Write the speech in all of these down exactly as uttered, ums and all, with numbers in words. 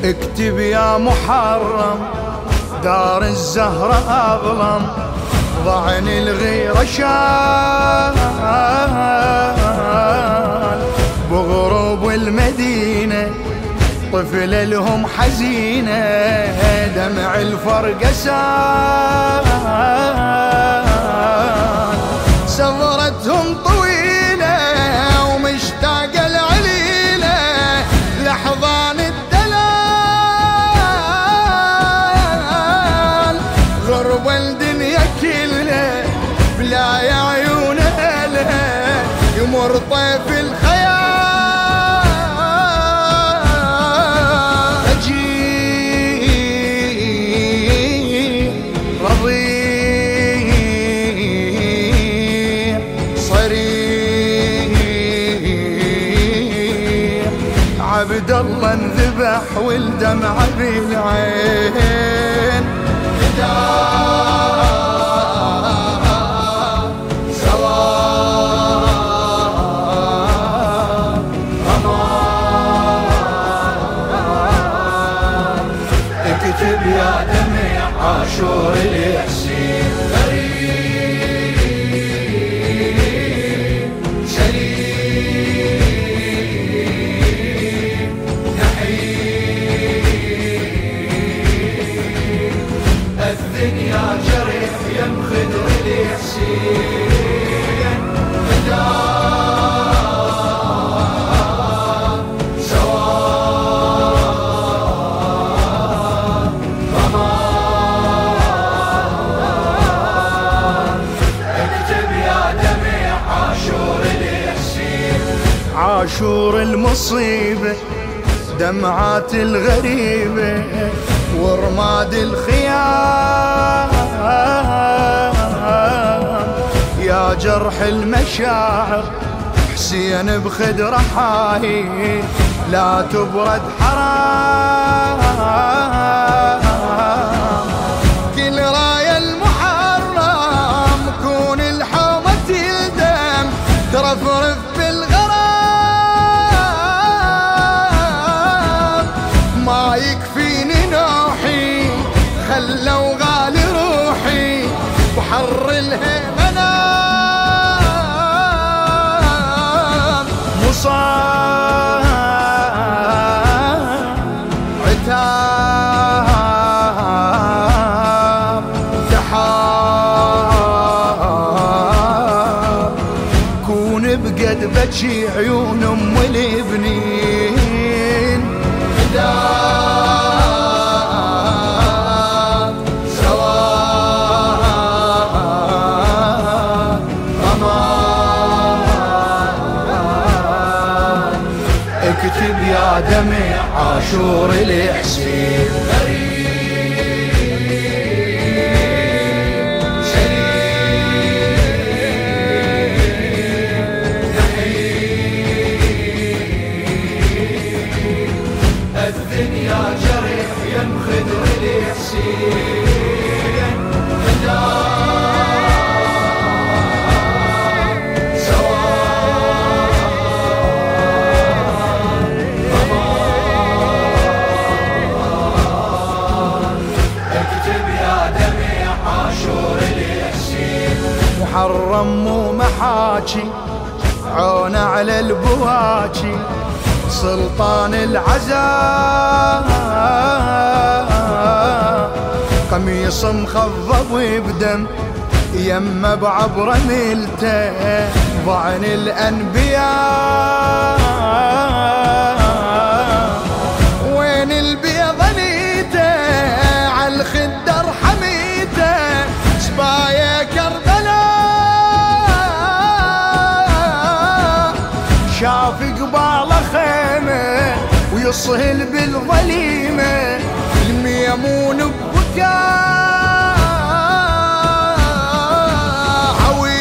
اكتب يا محرم دار الزهرة أظلم، ضعن الغيرة شال بغروب المدينة، طفل لهم حزينة دمع الفرقة سال، سفرتهم طويلة ومشتاق العليلة لحظان الدلال، غرب الدنيا كلها بلا يا عيون أهلها يمر طيف الخيال، أجيء رضيع صريع عبد الله انذبح والدمع بالعين، اكتب يا دمع عاشور الياسين، غريب سليم نحيب، أذن يا جريح يم خدر الياسين، فداء سواء ضمان، اكتب يا دمع عاشور الياسين، عاشور المصيبة دمعات الغريبة ورماد الخيام، يا جرح المشاعر حسين بخدر حاهي لا تبرد حرام، كل راية المحرم كون الحومة الدم ترفرف بالغرام، ما يكفيني نوحي خلوا غالي روحي وحر الهمنام، مصاب عتاب تحاب، كون بقد بجي عيون ام الابنين، فداء سواء ضمان، اكتب يا دمع عاشور الحسين، غريب سليم نحيب، أذن يا جريح يم خدر الياسين، فداء سواء ضمان، اكتب يا دمع عاشور الياسين، محرم مو محاكي عون على البواكي سلطان العزاء، قميص مخضب بدم يمه بعبره ملته ضعن الأنبياء، وين البيض نيته عالخدر حميته سبايا كربلاء، شاف قباله خيمه ويصهل بالظليمه الميمون ببكاء،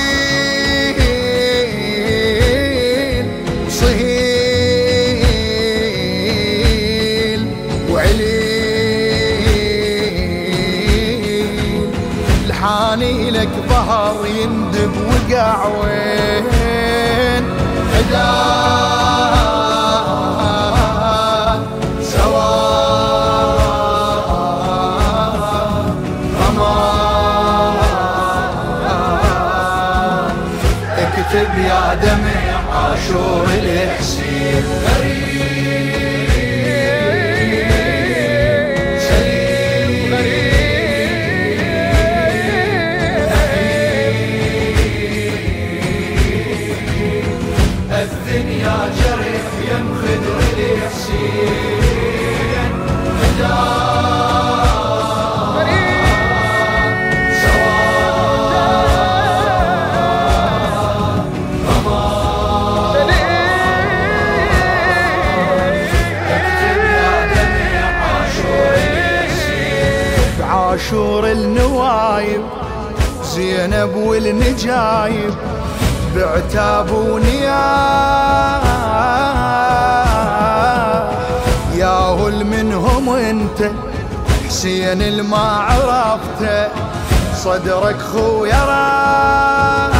عويل صهيل وعليل الحاني لك ظهر يندب وقع وين، فداء سواء اكتب يا دمع عاشور الحسين الدنيا جرح يم خدر الحسين هداك سواء ضمان اكتب يا دمع عاشور الحسين بعاشور النوايب زينب والنجايب بعتاب ونياح ياهل منهم انت حسين الما عرفته صدرك خويا راح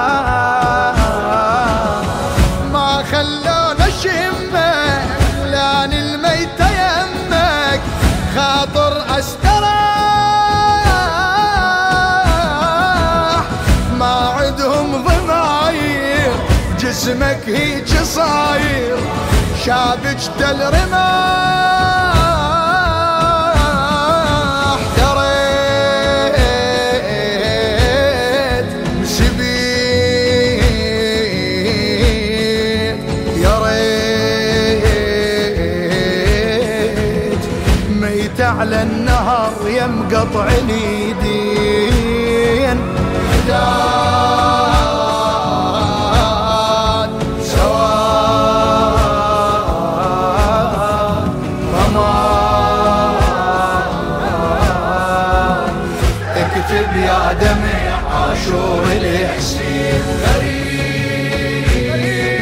ما خلونا شمك لان الميت يمك خاطر استراح ما عندهم ضماير جسمك هيج صاير شابك دل رماح دريت مسبيت يا ريت ميت على النهر يم قطع اليدين اكتب يا دمع عاشور الحسين غريب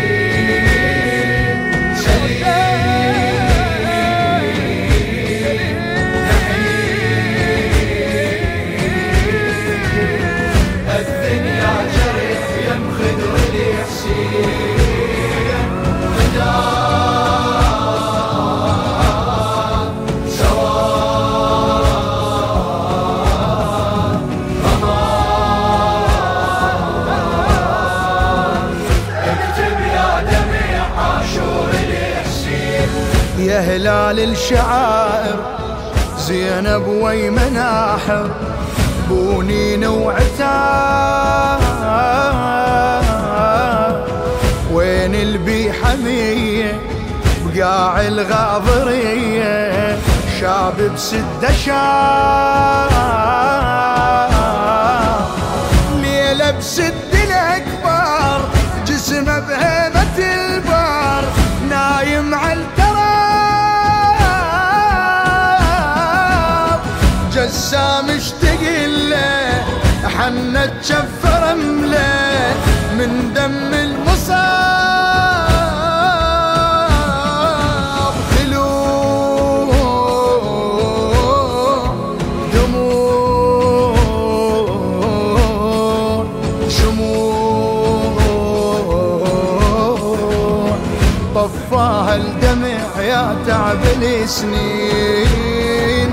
سليم نحيب الدنيا جرح يم خدر الحسين هداك سواء يا هلال الشعائر زينب وي مناحر بونين وعتاب وين البيحة مية بقاع الغاضرية شاب بسد شاب ليلة بسد الأكبر جسمه بهيبة البار نايم على جسام اشتاق له حنت شف رمله من دم المصاب خلوع دموع شموع طفاها الدمع يا تعب السنين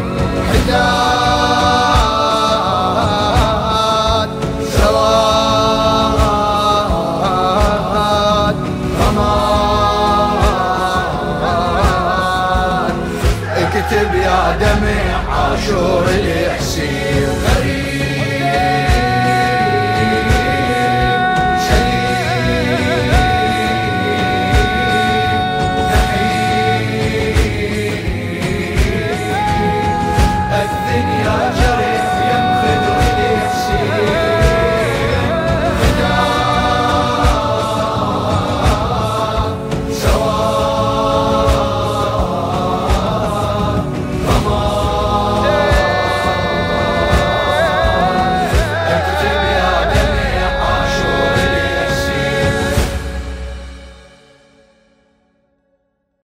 حداد سواد رماد اكتب يا دمع عاشور الحسين